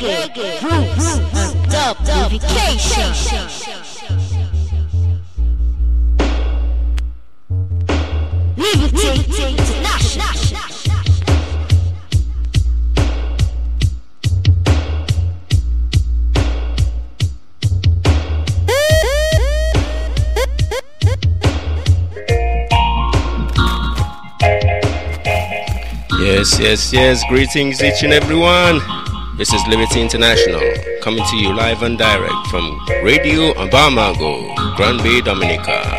reggae, roots, and dubbification. Liberty International. Yes. Greetings, each and everyone. This is Liberty International, coming to you live and direct from Radio Bamako, Grand Bay, Dominica.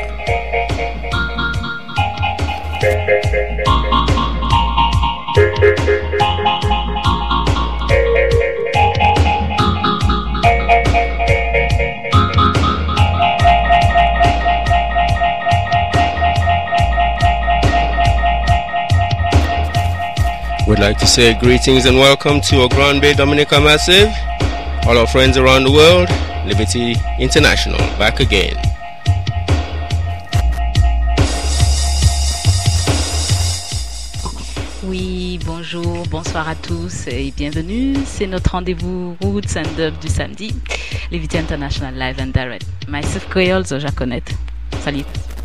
We'd like to say greetings and welcome to our Grand Bay Dominica Massive. All our friends around the world, Liberty International, back again. Oui, bonjour, bonsoir à tous et bienvenue. C'est notre rendez-vous Roots and Dub du samedi, Liberty International Live and Direct. Myself Creole, Zoja Connect. Salut.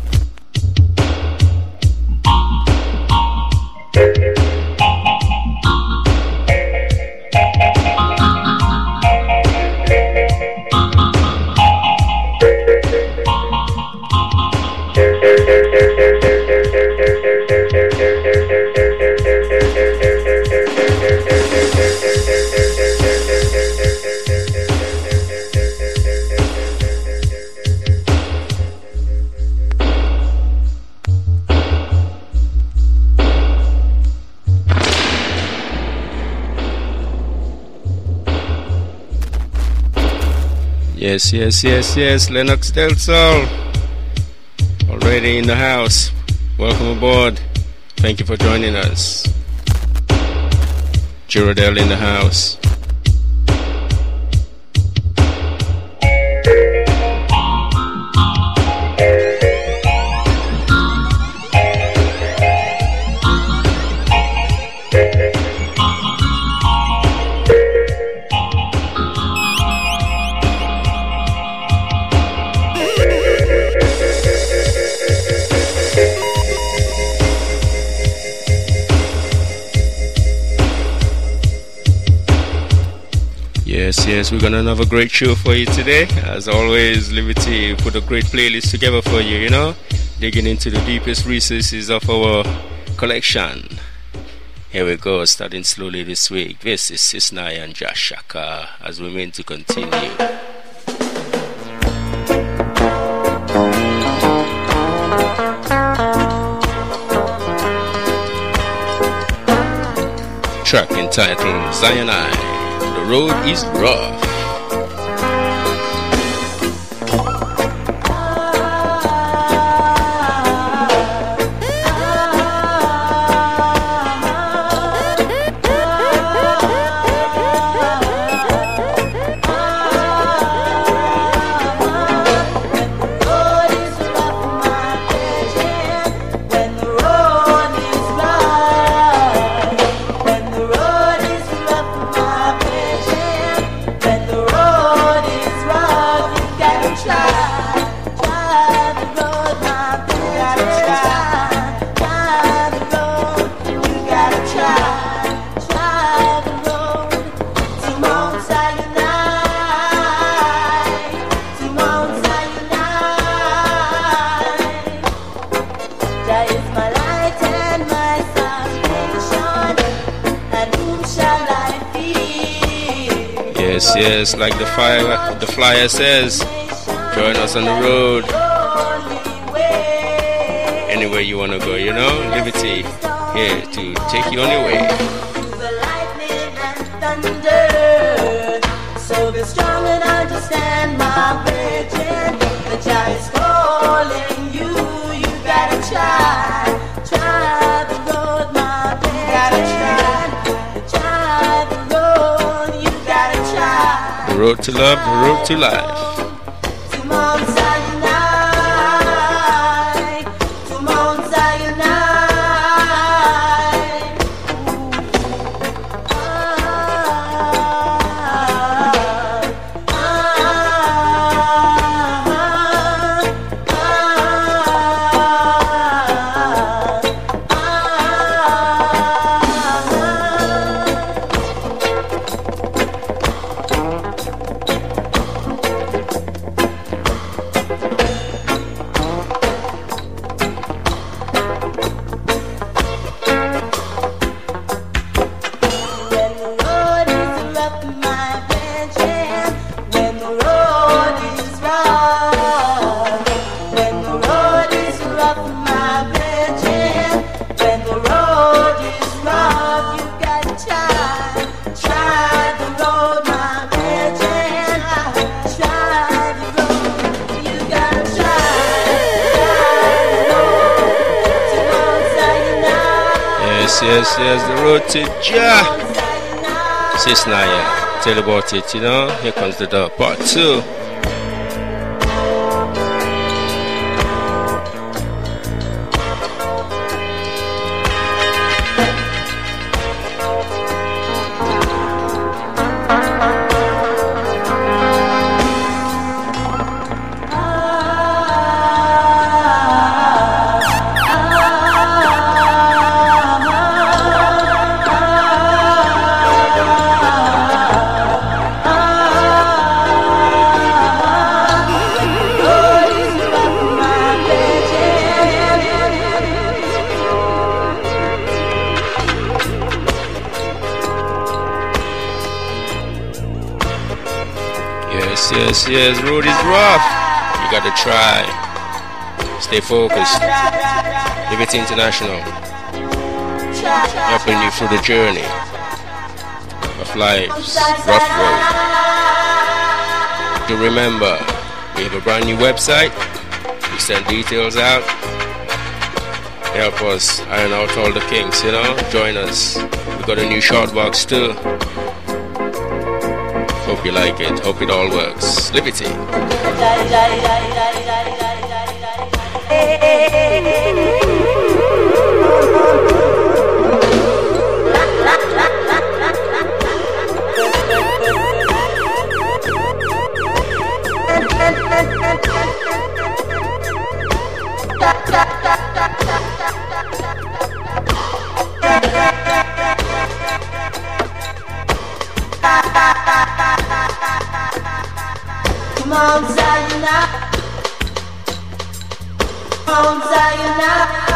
Yes. Lennox Del Sol, already in the house. Welcome aboard. Thank you for joining us. Girodel in the house. Yes, we're gonna have a great show for you today. As always, Liberty put a great playlist together for you, you know, digging into the deepest recesses of our collection. Here we go, starting slowly this week. This is Sisnai and Josh Shaka as we mean to continue. Track entitled Zionai. The road is rough. Yes, like the flyer says, join us on the road. Anywhere you want to go, you know, Liberty here to take you on your way. So be strong and understand my vision. The child is calling you. You gotta try the road, my vision. Try the road, you gotta try. The road to love, the road to life. yes, the road to Jah. Sis Naya, tell about it, you know. Here comes the dub, part 2. Yes, road is rough. You gotta try. Stay focused. Liberty International, helping you through the journey of life's rough road. Do remember, we have a brand new website. We send details out. Help us iron out all the kinks, you know. Join us. We got a new short box too. Hope you like it. Hope it all works. Liberty. Come on, Zayana. Come on, Zayana.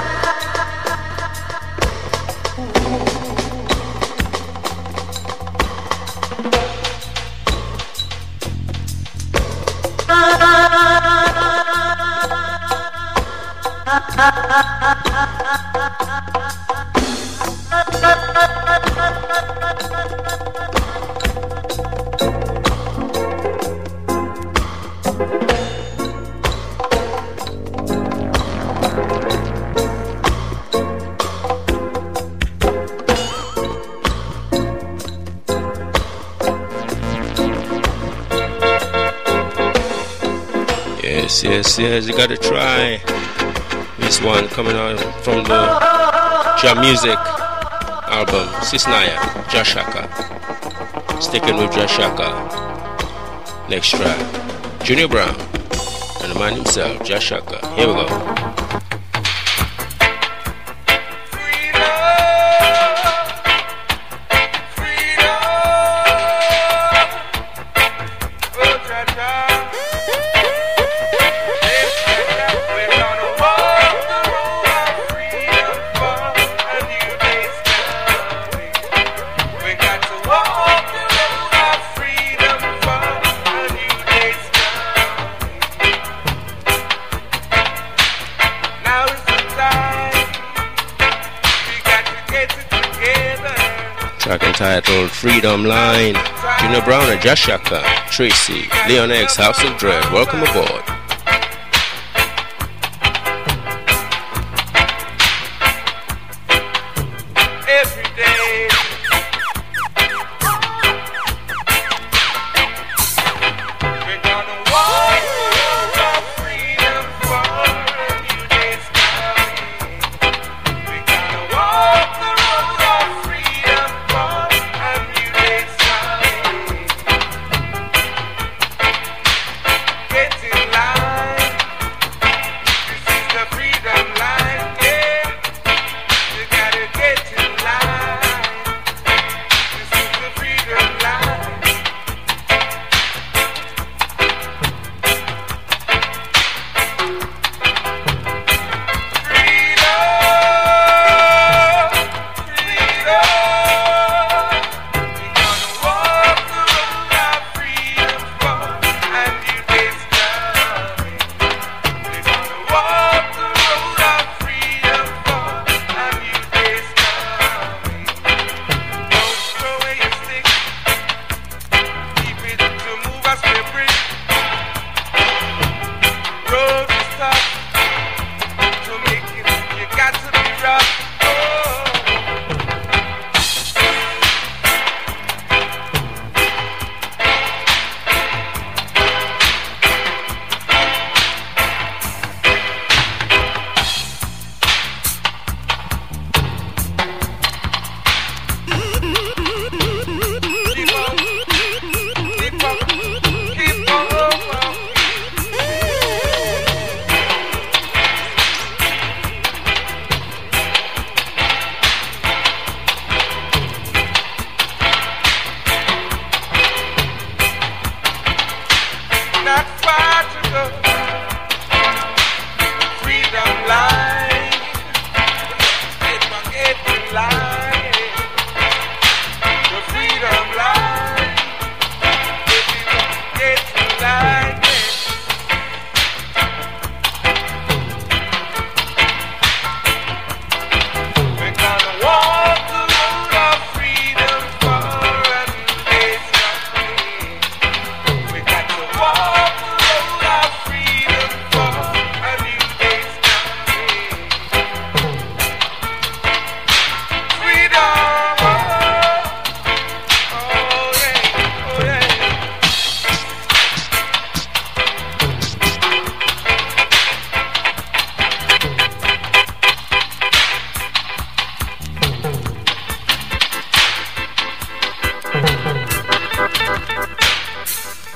Yes, you gotta try. This one coming out from the Jah Music album, Sis Naya, Jah Shaka. Sticking with Jah Shaka. Next track, Junior Brown and the man himself, Jah Shaka. Here we go. Track entitled Freedom Line. Junior Brown and Jah Shaka. Tracy, Leon X, House of Dread. Welcome aboard. Every day we're gonna walk for freedom for a new day's coming. We're gonna walk the road of freedom for a new day's coming. Get in line.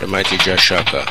mighty Jashaka.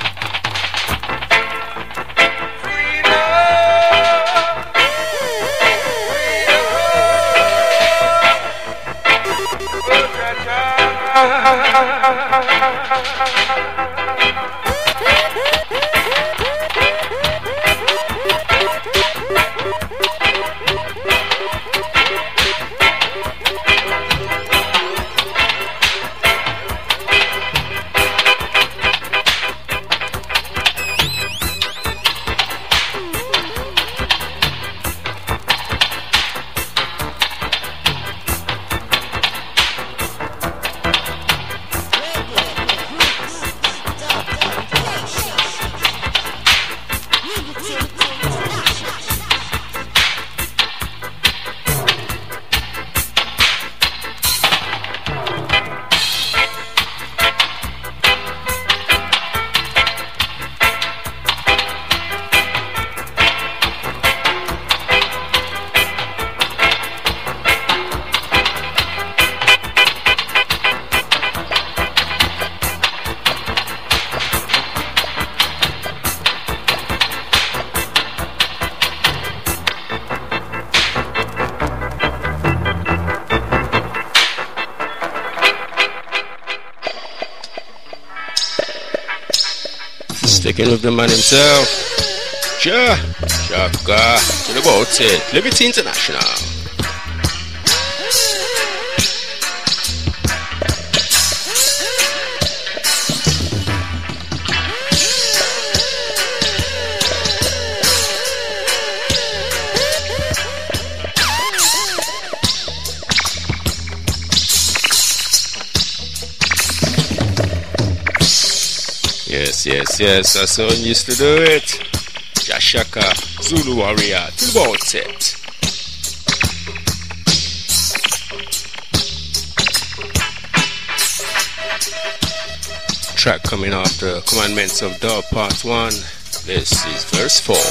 Sticking with the man himself, Shaka, to the boat it, Liberty International. Yes, that's how I used to do it. Jashaka, Zulu warrior, to the boat it. Track coming after Commandments of Dub Part 1. This is verse 4.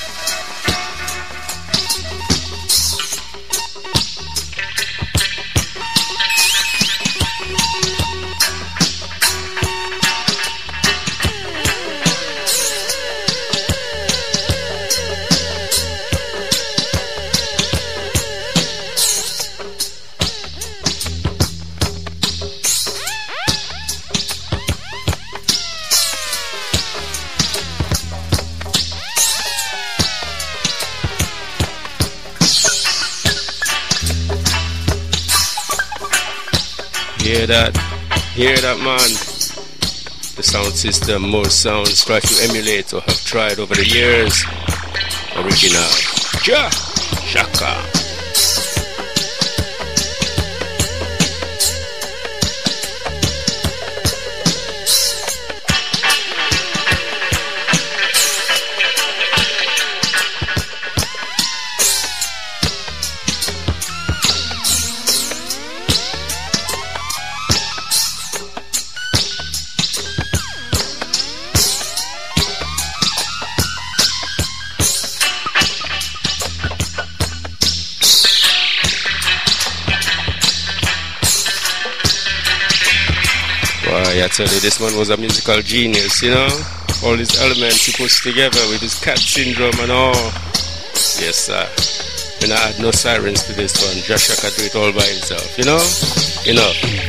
Hear that man. The sound system, more sounds try to emulate or have tried over the years. Original Shaka. I tell you, this man was a musical genius, you know. All these elements he puts together with his cat syndrome and all. Yes, sir. When I add no sirens to this one, Joshua can do it all by himself, you know. Enough.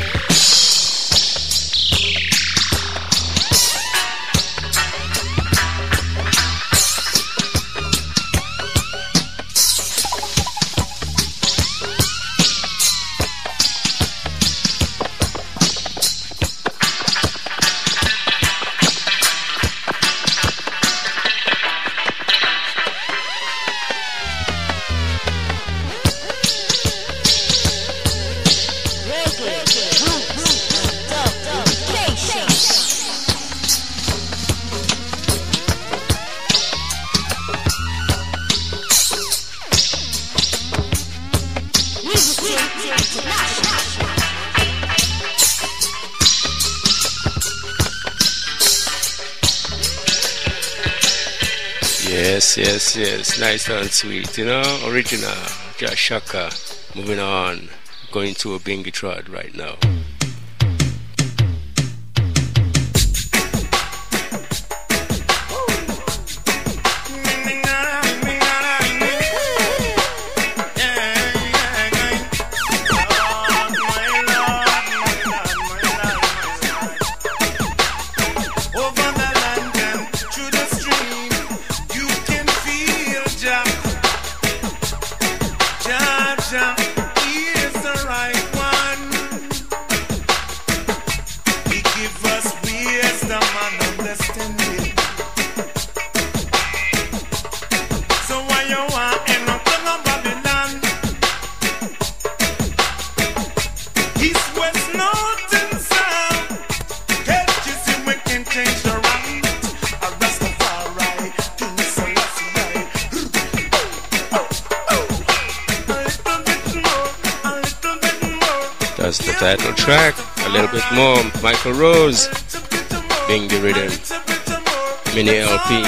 Yes, nice and sweet, you know, original, Jashaka. Moving on, going to a bingy trad right now. northern sound. Can't you see we can change the right? A Rastafari, King Selassie. A little bit more. That's the title track. A little bit more. Michael Rose, Bing the Rhythm, mini LP.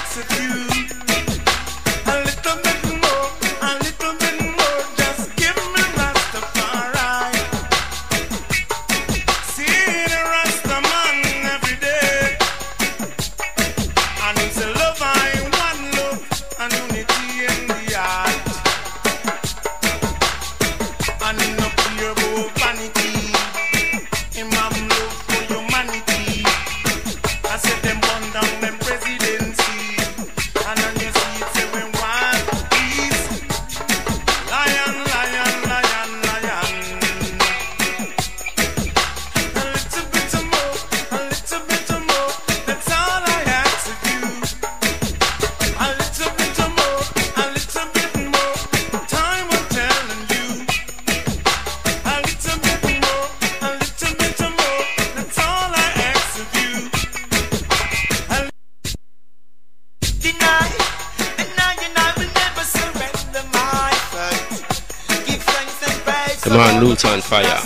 Come on, Luton Fire.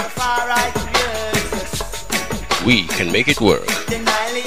We can make it work. Clean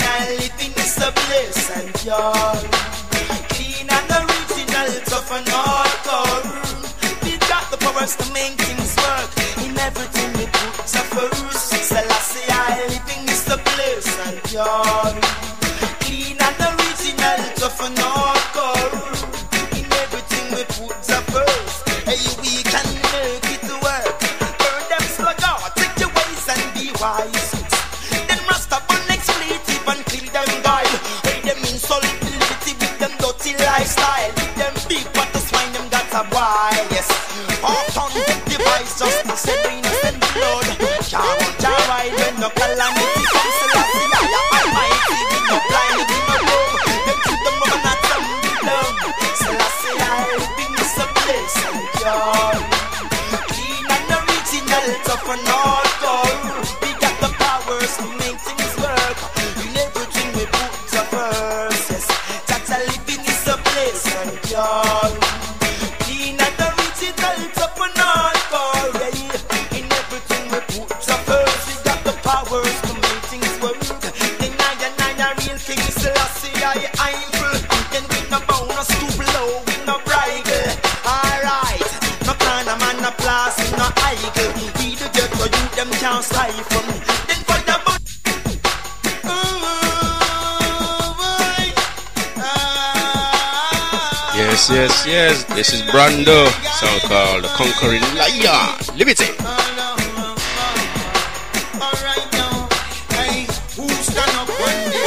and original, tough and hardcore. We got the powers to make things work. In everything we put a first. Selassie, I living is the bliss and pure. Clean and original, tough and hardcore. In everything we put a first. Hey, we can make it work. Burn them slugger, take your ways and be wise. Then Rasta burn expletive and kill them guile. Hey, them insult lifestyle, them big but the swine them got a while, yes. Off on device just to say the innocent blood. Can't ride when no calamity comes. Selassie, I mighty, we no blind, we no dumb. Them keep them run at them below. Selassie, I bring us a place and pure. Clean and original, tough and hardcore. We got the powers to make things work. In everything we put to first, yes. That's a living is a place and pure. Clean and original, tough and hardcore, yeah. In everything we put to first, we got the powers to make things work. Then I real King Selassie, I'm full. Then we no bonus too low, we no bridle. Alright, no kind of man, no plastic, no idle. We the jet for you, them can't stifle. Then for the Yes, yes, yes. This is Brando. Song called The Conquering Lion. Liberty. alright now, hey, who stand up when they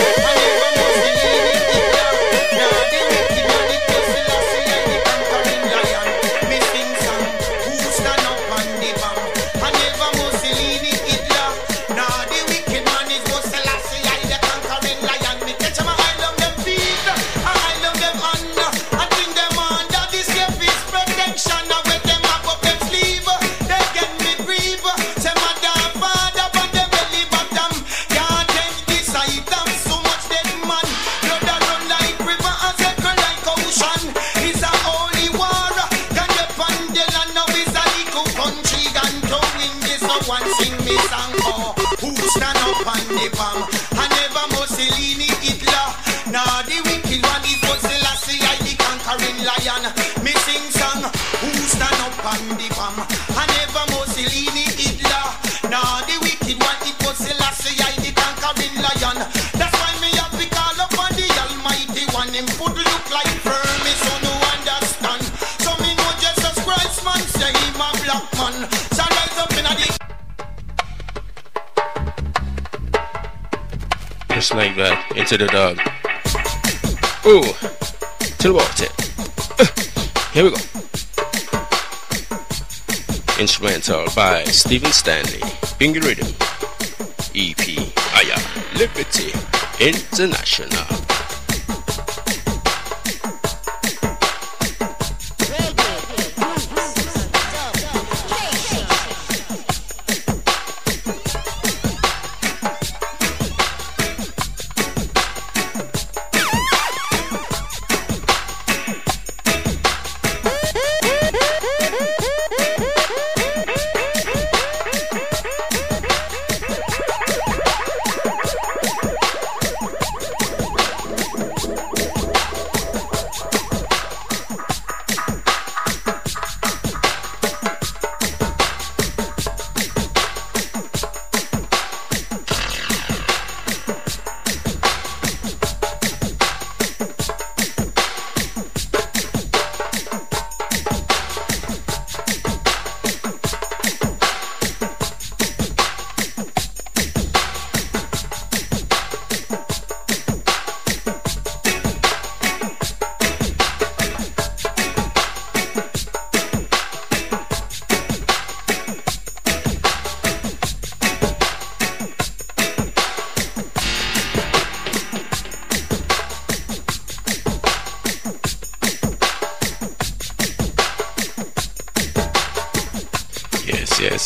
just like that, into the dog. Ooh, to the water. Here we go. Instrumental by Stephen Stanley, Bingy Rhythm, EP, Aya, Liberty, International.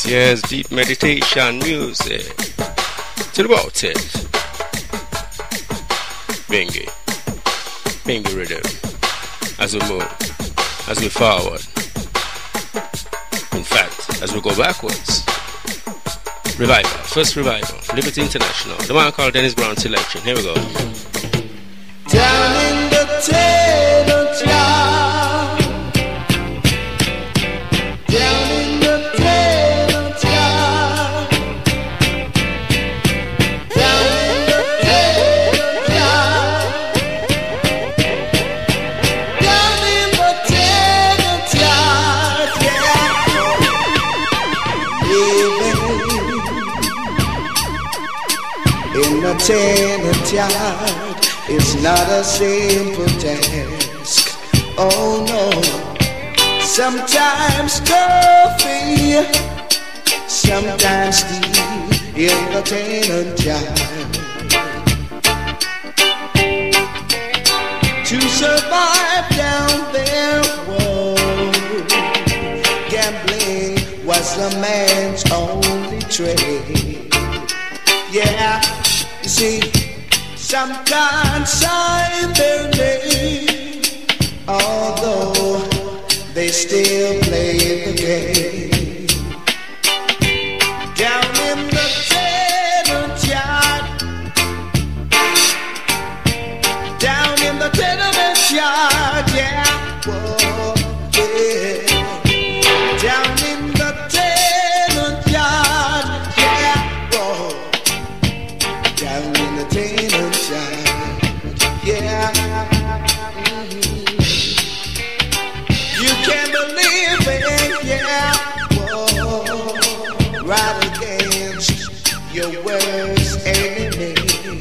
Yes, deep meditation music. Tell about it. Bingy. Bingy rhythm. As we move. As we forward. In fact, as we go backwards. Revival. First revival. Liberty International. The man called Dennis Brown Selection. Here we go. Down in the tenant yard. Down in the tenant yard. Down in the tenant yard. Down in the tenant yard. Yeah. Living in the tenant yard. It's not a simple task, oh no. Sometimes coffee, sometimes tea in the tenant yard. To survive down there, whoa, gambling was the man's only trade. Yeah, you see, sometimes sign their name, although they still play the game. Down in the tenant yard, down in the tenement yard, yeah, whoa, yeah. Down in the tenant yard, yeah, whoa. Down in the tenant yard, yeah. You can't believe it, yeah. Whoa. Right against your worst enemy,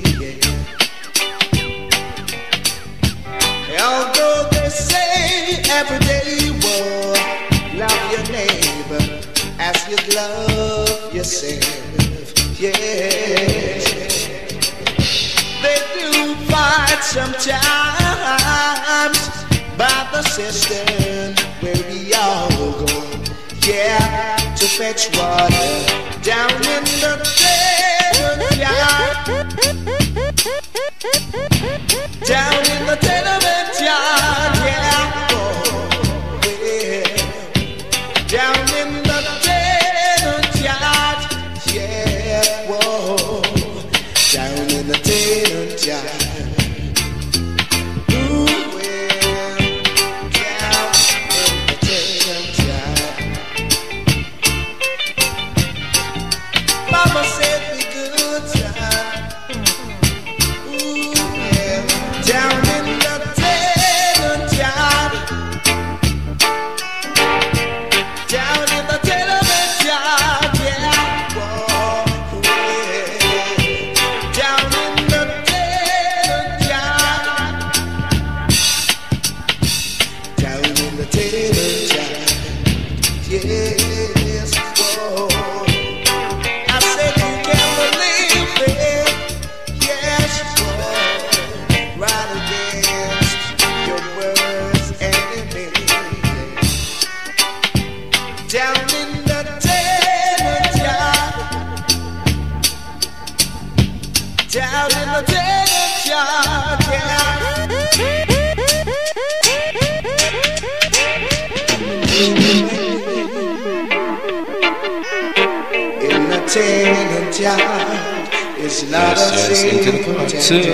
yeah. Although they say every day, whoa, love your neighbor as you love yourself, yeah. They do fight sometimes by the cistern where we all go, yeah, to fetch water down in the tenement yard. Down in the tenement yard, yeah, oh, yeah. Down in the tenement yard, yeah, whoa. Down in the tenant yard. Ooh, well, down in the tenant yard. Mama said be good time. Ooh, yeah, down in the tenant yard. Down in the tenement yard, yeah, whoa, yeah. Down in the tenant yard. Down in the tenant yard. Yes, whoa. I said you can't believe it. Yes, whoa. Right against your worst enemy. Down in the tenant yard. Down in the tenant yard, yeah. In the tenant yard, it's not Yes, a yes, into the simple part task. two.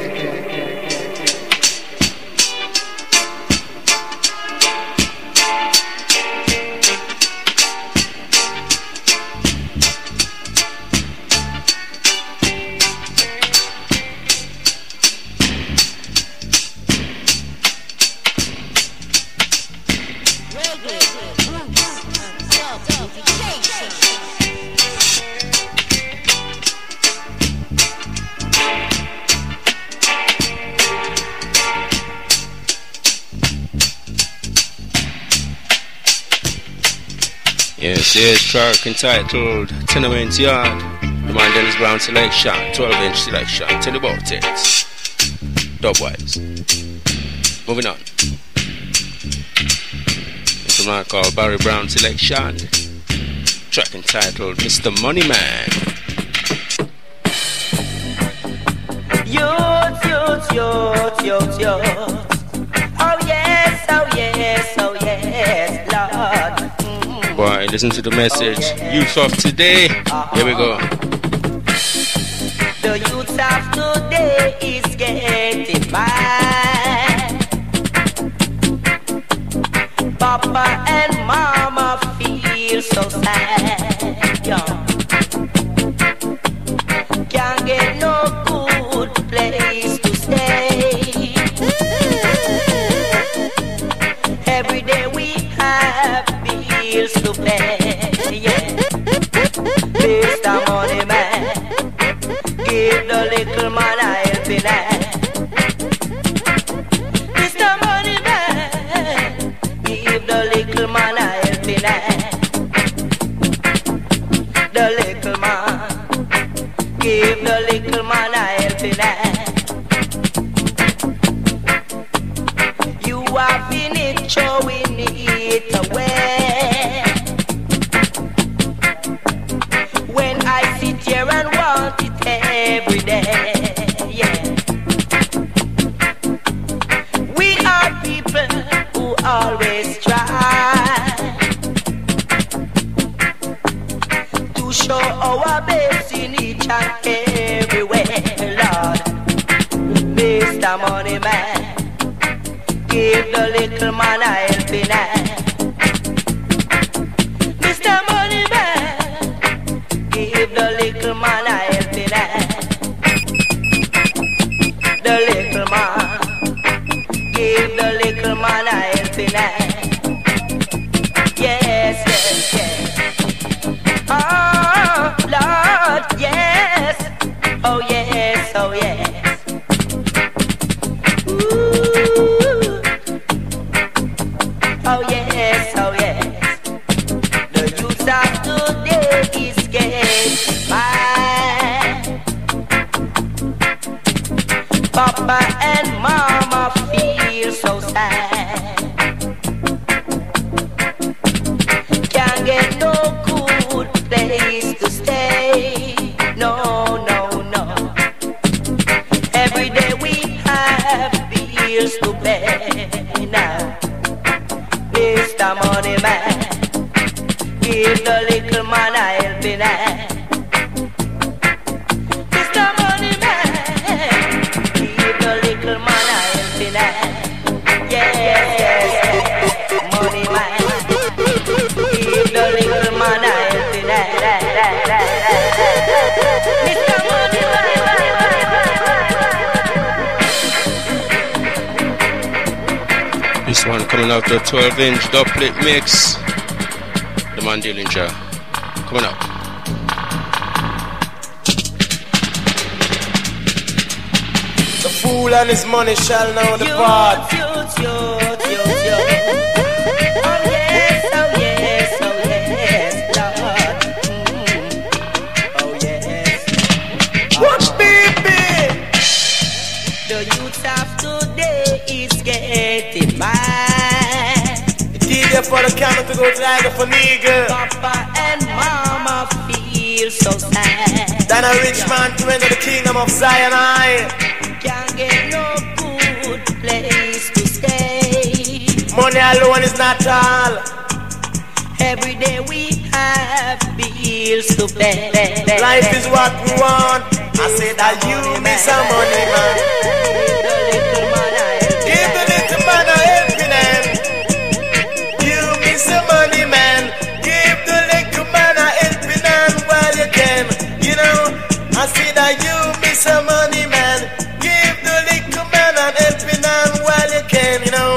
Yes, track entitled Tenement Yard. The man Dennis Brown Selection, 12-inch selection. Tell you about it. Dubwise. Moving on. It's a man called Barry Brown Selection. Track entitled Mr. Moneyman. Youth, youth, youth, youth, youth. Oh yes, oh yes, oh yes, Lord. Boy, listen to the message. Youth of today. Here we go. The youth of today is getting by. Papa and Mama feel so sad. Yeah. Can't get no good place to stay. Every day we have bills to pay. Yeah. Mr. Money Man, give the little man a helping hand. Mr. Money Man, give the little man a helping hand. The little man, give the little man a helping hand. You have been it, showing it away. When I sit here and want it every day, yeah. We are people who always try to show our best in each and everywhere, Lord. Mr. Money Man, give the little man a helping hand. Mr. Money Man, give the little man a helping hand. The little man, give the little man a helping hand. Yes, yes, yes. Oh, Lord, yes. Oh, yes, oh, yes. Ooh. Oh, yes, oh, yes. The youth of today is getting by. Papa and Mama feel so sad. Can't get no good place to stay. No, no, no. Every day we have bills to pay now. Mr. Money Man, give the little man a helping hand. Mr. Money Man, give the little man a helping hand. Yes, yes, yes. Money Man, give the little man a helping hand. Mr. Money Man. This one coming out the 12-inch dub plate mix. The man Dillinger. Coming up. The fool and his money shall know the part. Youth, youth, youth, youth. Oh yes, oh yes, oh yes, Lord. Oh yes. What baby? The youth of today is getting by. DJ for the camera to go to the for nigga. Papa and Mama feel so sad. Then a rich man to enter the kingdom of Zion. Can't get no good place to stay. Money alone is not all. Every day we have bills to pay. Life is what we want. I say that you miss some money, man. Give the little man a helping hand. You miss some money, man. Give the little man a helping hand while you can. You know, I say that you miss some money, man. Give the little man a helping hand while you can. You know,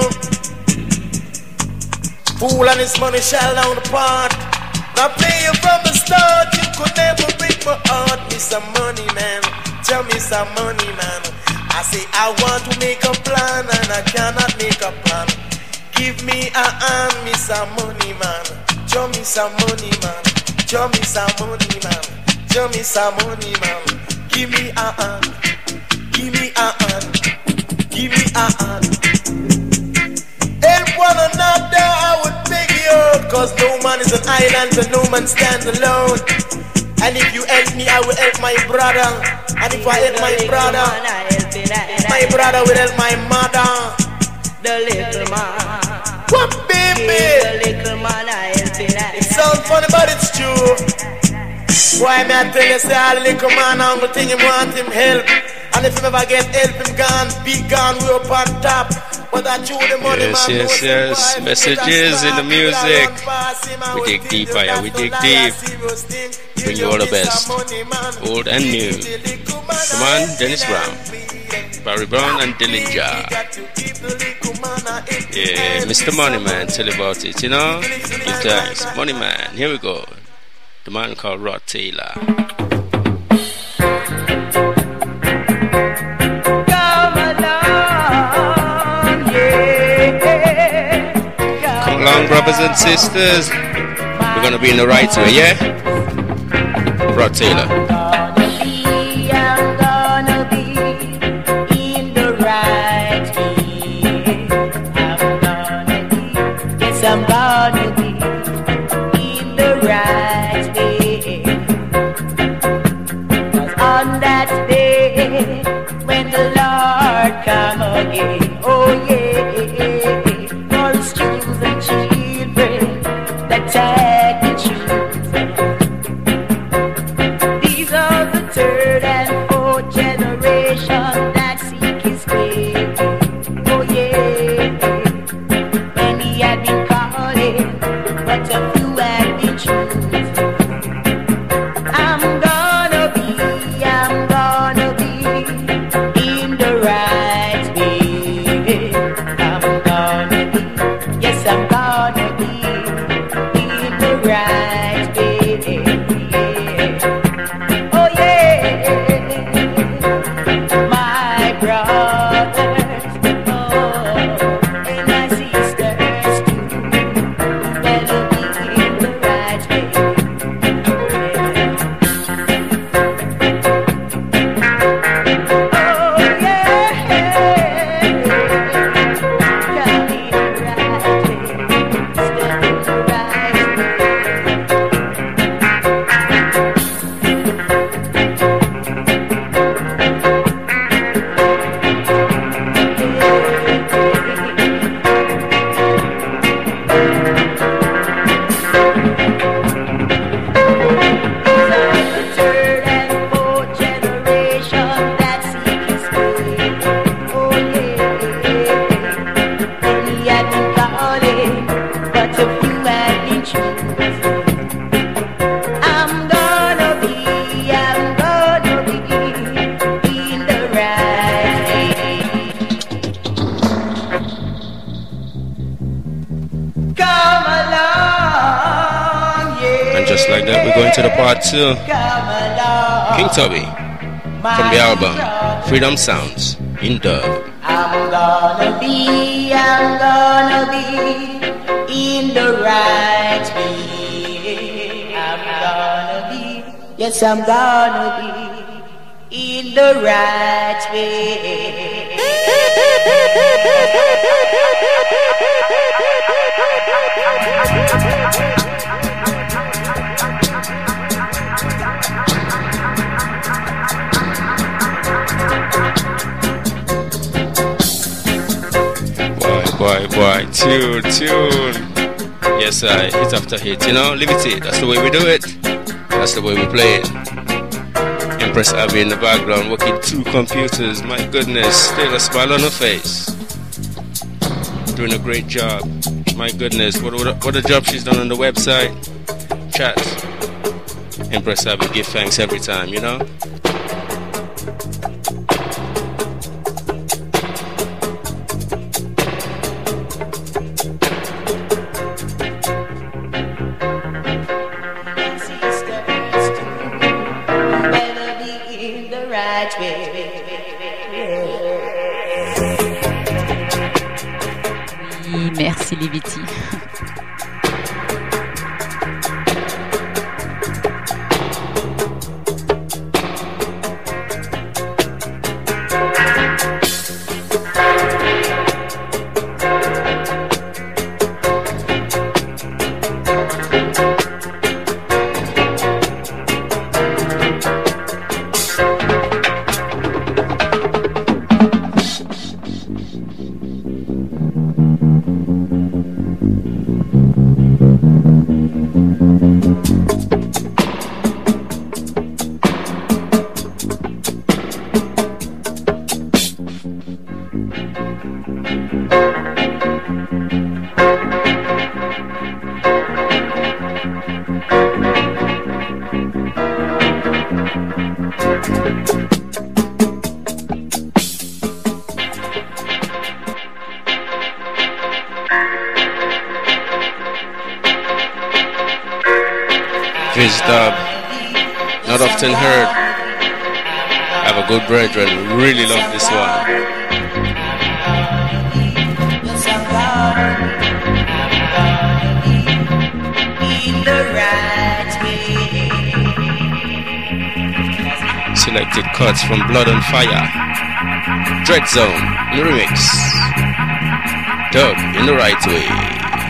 fool and his money shall down the part. Now play you from the start. You could never break my heart. Me some money, man. Tell me some money, man. I say I want to make a plan and I cannot make a plan. Give me a hand, me some money, man. Show me some money, man. Show me some money, man. Show me some money, man. Give me a hand. Give me a hand. Give me a hand. Help one another, I would beg you. cause no man is an island and no man stands alone. And if you help me, I will help my brother. And if I help my brother will help my mother. The little man. What, baby? The little man, I help it. It sounds funny, but it's true. Why may I tell you, say all the little man, I'm gonna think him want him help. And if him ever get help, him gone, be gone, we up on top. But I chew the money, Yes, man. yes, yes. Messages in the music. We dig deep, higher, we dig deep. Bring you all the best, old and new. Come on, Dennis Brown, Barry Brown, and Dillinger. Yeah, Mr. Money Man, tell about it, you know. Give thanks, Money Man. Here we go. The man called Rod Taylor. Come along, brothers and sisters. We're gonna be in the right way, yeah? Rod Taylor. I'm gonna be in the right way. I'm gonna be in the right way. 'Cause on that day when the Lord come again, oh yeah, for his chosen children that take the choosing. These are the third and fourth generation that seek his face. Oh yeah, and he had been calling, but a few had been choosing. I'm gonna be in the right way. I'm gonna be, yes, I'm gonna be in the right way. Oh yeah, my brothers, oh, and my sisters too, better be in the right way. Oh yeah, come in the right way, step in the right way. Third and fourth generation that seek his face. Oh yeah, and he had been calling, but a few had been choosing. I'm gonna be in the right way. Come along, yeah. And just like that, we're going to the part 2. Come along, King Tubby from the album Freedom Sounds in dub. I'm gonna be in the right way. I'm gonna be, yes, I'm gonna be in the right way. Boy, tune. Yes, I hit after hit, you know, Liberty, that's the way we do it. That's the way we play it. Empress Abby in the background working 2 computers, my goodness, still a smile on her face. Doing a great job, my goodness, what a job she's done on the website. Chat. Empress Abby, give thanks every time, you know. Better be in the right way. Oui, merci Liviti. Fizz dub, not often heard. I have a good brethren, really love this one. Selected cuts from Blood on Fire, Dread Zone in the remix, dub in the right way.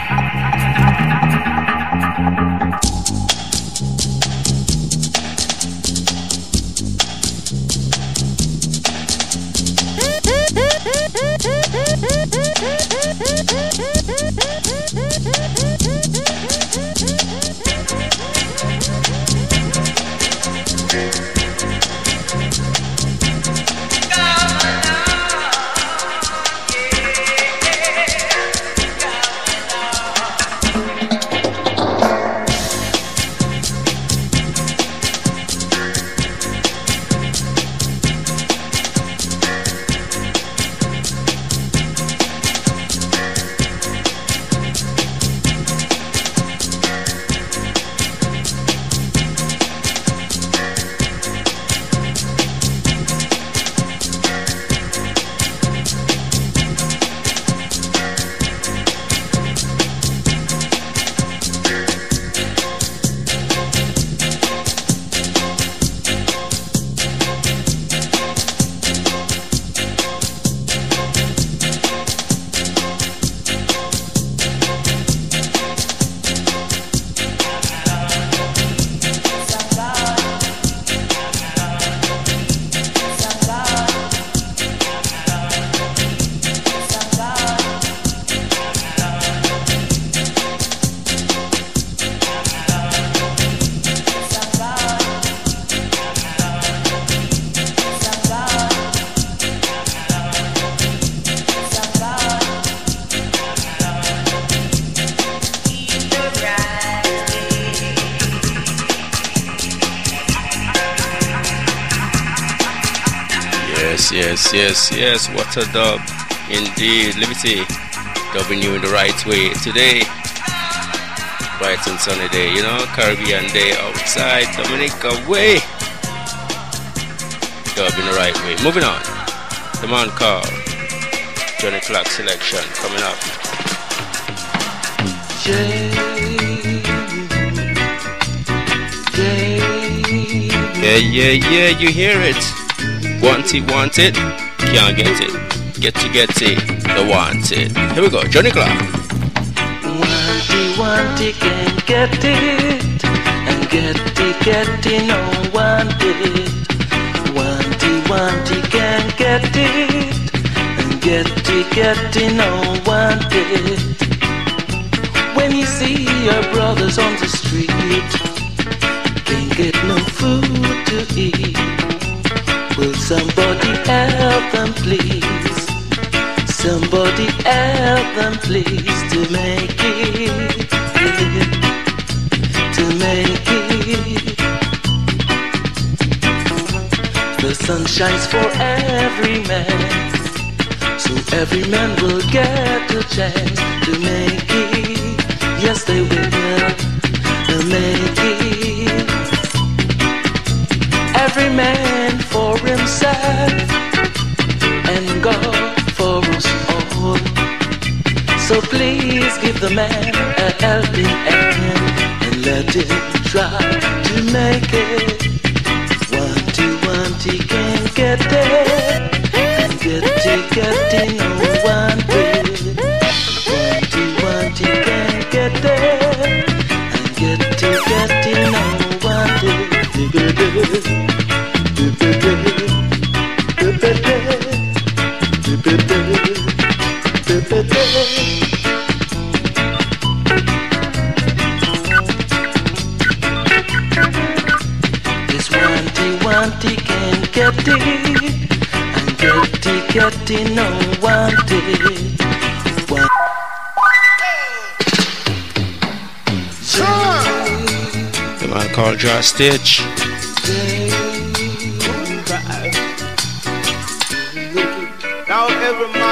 Yes, what a dub. Indeed, Liberty, dubbing you in the right way today. Bright and sunny day, you know, Caribbean day outside, Dominica way. Dub in the right way. Moving on, the man called Johnny Clark selection coming up. Yeah, you hear it. Want it, can't get it. Get it, the want it. Here we go, Johnny Clark. Want it, can't get it. And get it, no want it. Want it, can't get it. And get it, no want it. When you see your brothers on the street, can't get no food to eat. Will somebody help them please? Somebody help them please to make it, to make it. The sun shines for every man, so every man will get a chance to make it. Yes, they will make it. Every man for himself and God for us all. So please give the man a helping hand and let him try to make it. Want it, can't get it. And get it, no one will. Want it, can't get it. And get it, no one will. This want it, can't get it. And get it, no want it. The man called Jar Stitch.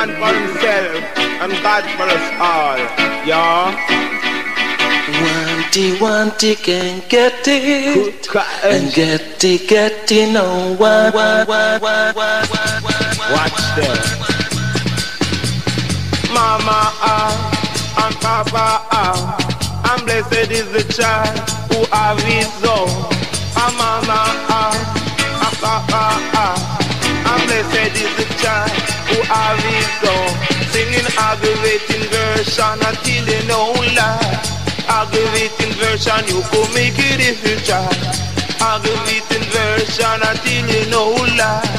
man for himself and God for us all. Yeah. Wanty can get it and get it no one. Watch them. Mama and Papa and blessed is the child who have his own. Mama and Papa and blessed is the child who have his own. Singing aggravating version until they know lie. Aggravating version, you could make it if you try. Aggravating version until you know lie.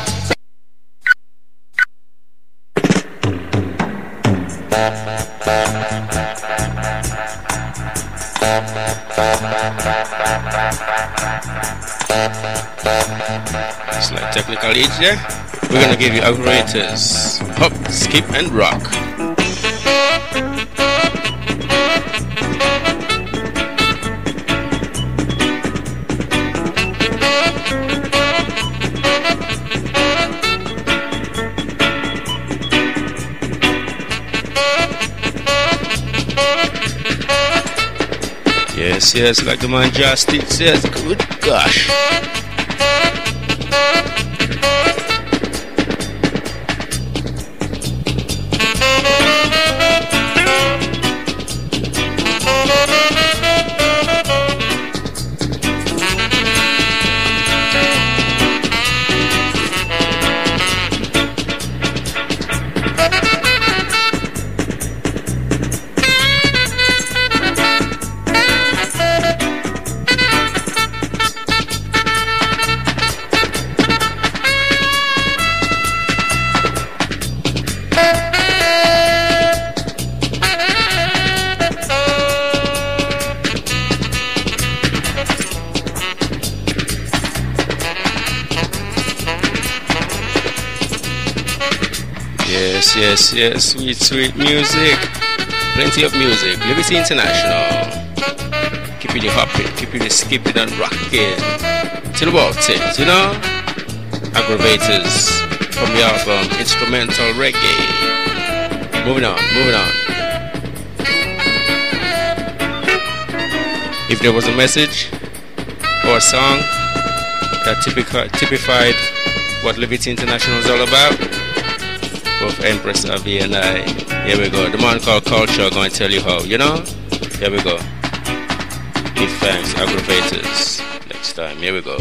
Slight technical edge there. We're gonna give you aggravators. Hop, skip, and rock. Yes, like the man just did says, good gosh. Yes, sweet music. Plenty of music. Liberty International. Keeping you hopping, keeping you skipping and rocking. Till about it, you know? Aggravators from the album Instrumental Reggae. Moving on. If there was a message or a song that typified what Liberty International is all about, of Empress Avi and I. Here we go. The man called Culture going to tell you how, you know? Here we go. Give thanks, aggravators. Next time. Here we go.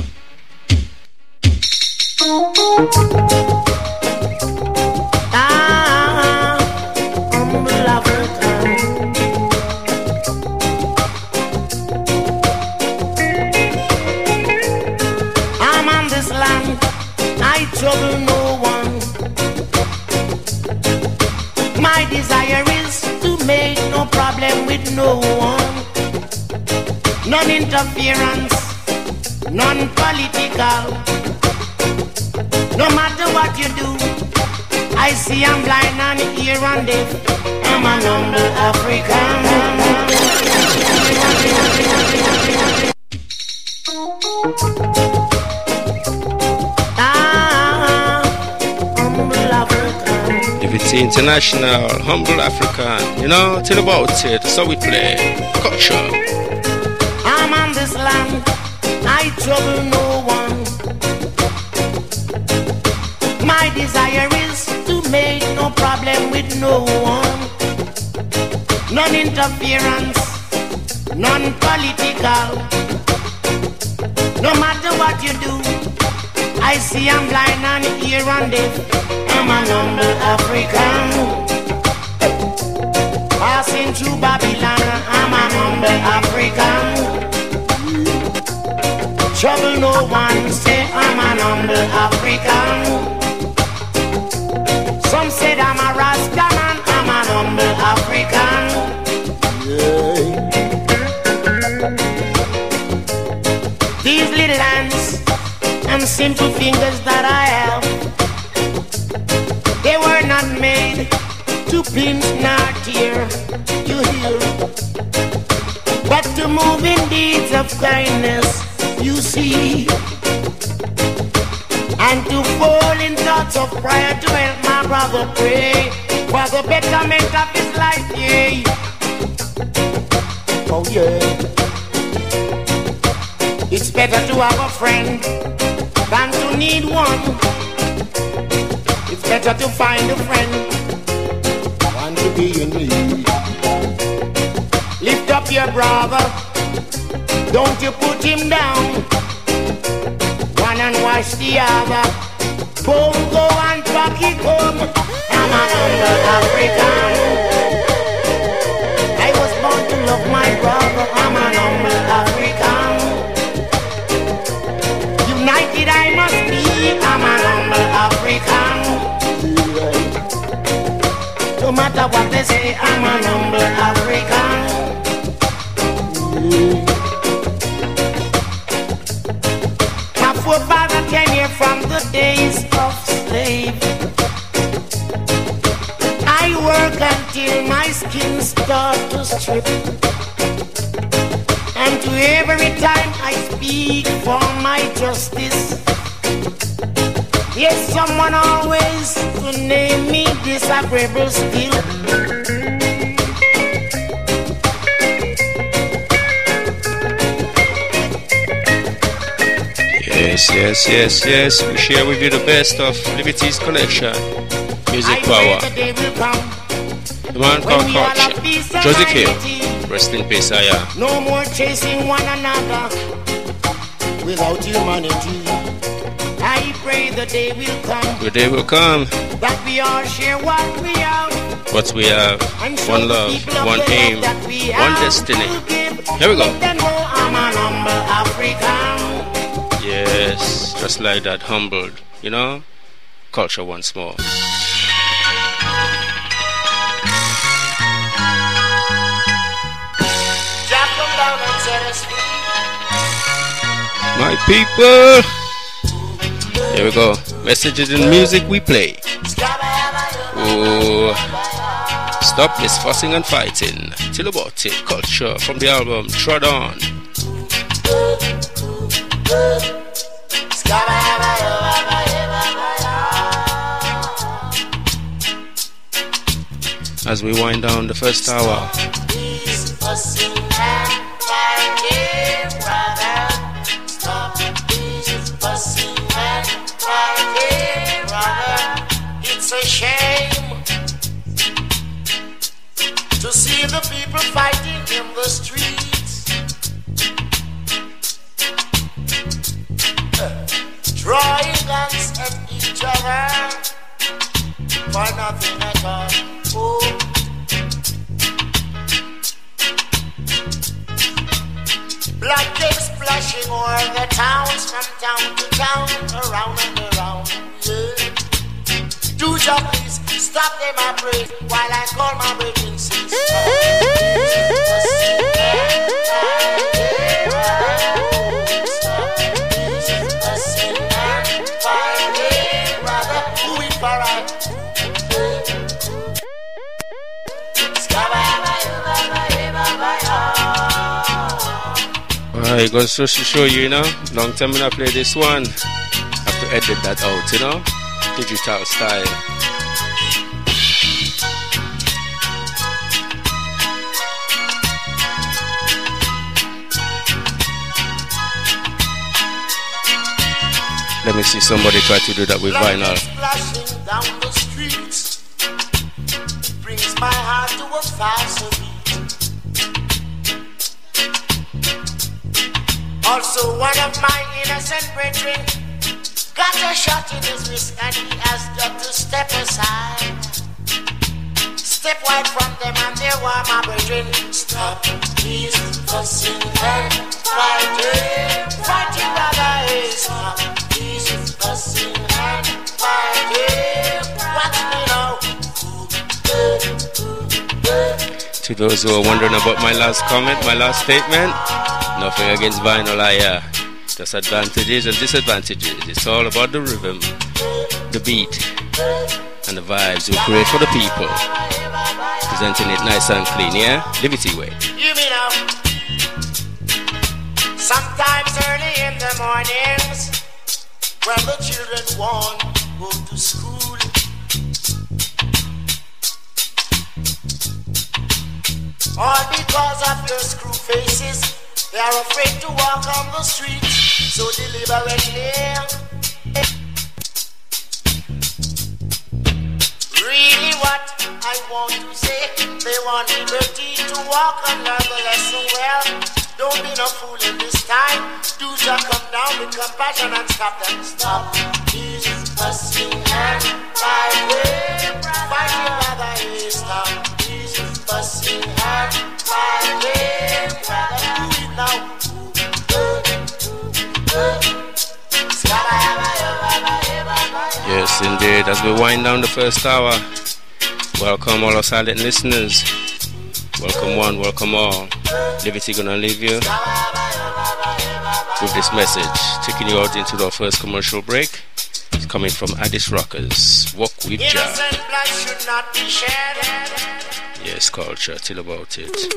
I'm on this land, I trouble no one. My desire is to make no problem with no one. None interference, none political. No matter what you do, I see I'm blind and hear and deaf. I'm an humble African. Liberty International, humble African, you know, tell about it, so we play culture. I'm on this land, I trouble no one. My desire is to make no problem with no one. None interference, none political. No matter what you do, I see I'm blind and hear and deaf. I'm an humble African. Passing through Babylon, I'm an humble African. Trouble no one, say I'm an humble African. Some said I'm a Rastaman, I'm an humble African. These little hands and simple fingers that I have, they were not made to pinch nor tear, you hear, but to move in deeds of kindness, you see, and to fall in thoughts of prayer to help my brother pray. for the betterment of his life, yeah. Oh yeah. It's better to have a friend than to need one. It's better to find a friend than to be in need. Lift up your brother, don't you put him down. One and wash the other. Boom, go and pack it home. I'm an humble African. I was born to love my brother. I'm an humble African. United I must be. I'm an humble African. No matter what they say, I'm an humble African. My forefather came here from the days of slave. I work until my skin starts to strip. And to every time I speak for my justice, yes, someone always to name me disagreeable still. Yes. We share with you the best of Liberty's collection. Music power. The man called Culture. Josie Kill. Rest in peace, I am. No more chasing one another without humanity. I pray the day will come. The day will come. That we all share what we have. What we have. One love, one aim, one destiny. Here we go. I'm an humble African. Yes, just like that, humbled, you know? Culture once more. My people, here we go. Messages and music we play. Oh, stop this fussing and fighting. Till about it. Culture from the album Trod On. As we wind down the first hour. It's a shame to see the people fighting in the streets, drawing guns at each other for nothing at all. Oh. Blood came splashing o'er the towns, from town to town, around and around. Yeah. Do your please stop them, I pray, while I call my brethren sisters. It goes to show you, you know, long time when I play this one, have to edit that out, you know, digital style. Let me see somebody try to do that with vinyl. Splashing down the streets brings my heart to a faster beat. Also, one of my innocent brethren got a shot in his wrist and he has got to step aside. Step wide from them and there were my brethren. Stop these fussing and fighting. Fighting, brother, stop these fussing and fighting. Watch me now. To those who are wondering about my last comment, my last statement, nothing against vinyl, just advantages and disadvantages. It's all about the rhythm, the beat, and the vibes we create for the people. Presenting it nice and clean, yeah? Liberty way. You mean now? Sometimes early in the mornings, when the children want to go to school, All because of your screw faces. They are afraid to walk on the streets. So deliberately. Really what I want to say, they want liberty to walk and learn the lesson well. Don't be no fool in this time. Do so come down with compassion and stop them. Stop this fussing and fighting. Fighting brother, stop this fussing and fighting. Brother, do it now. Yes, indeed. As we wind down the first hour, welcome all our silent listeners. Welcome one, welcome all. Liberty gonna leave you with this message, taking you out into our first commercial break. It's coming from Addis Rockers. Walk with Jah. Innocent blood should not be shed. Yes, culture. Tell about it.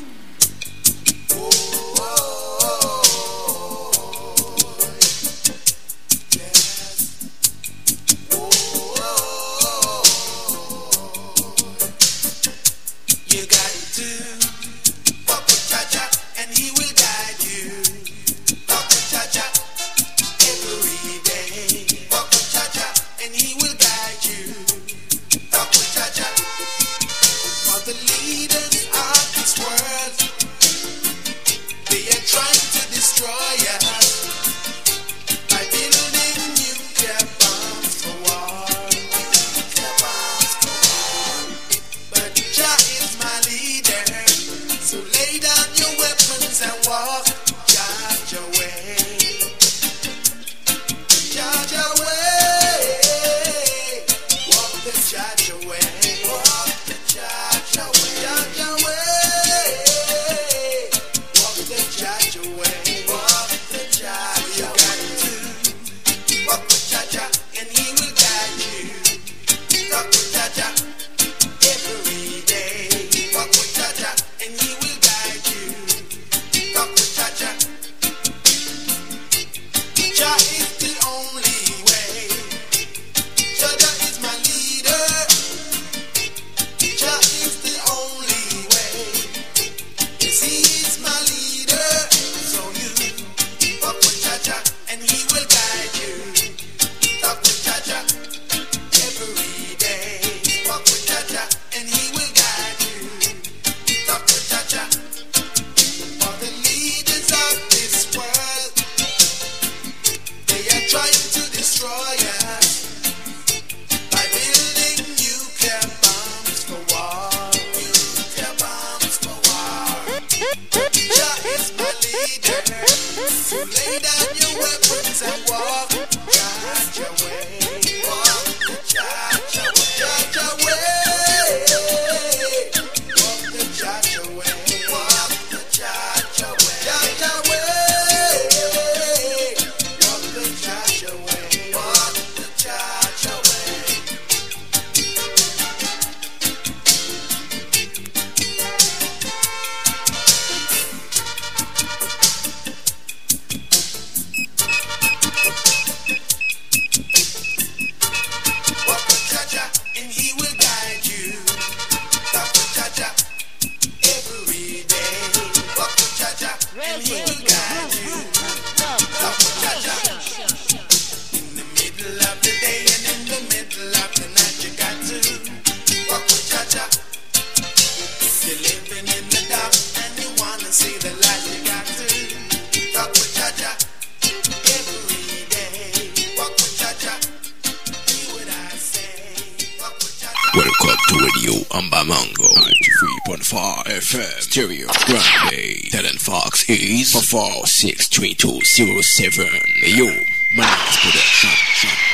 Welcome to Radio Ambamango 93.5 FM Stereo Grande. Talent Fox is 4463207. Yo, Man's Production.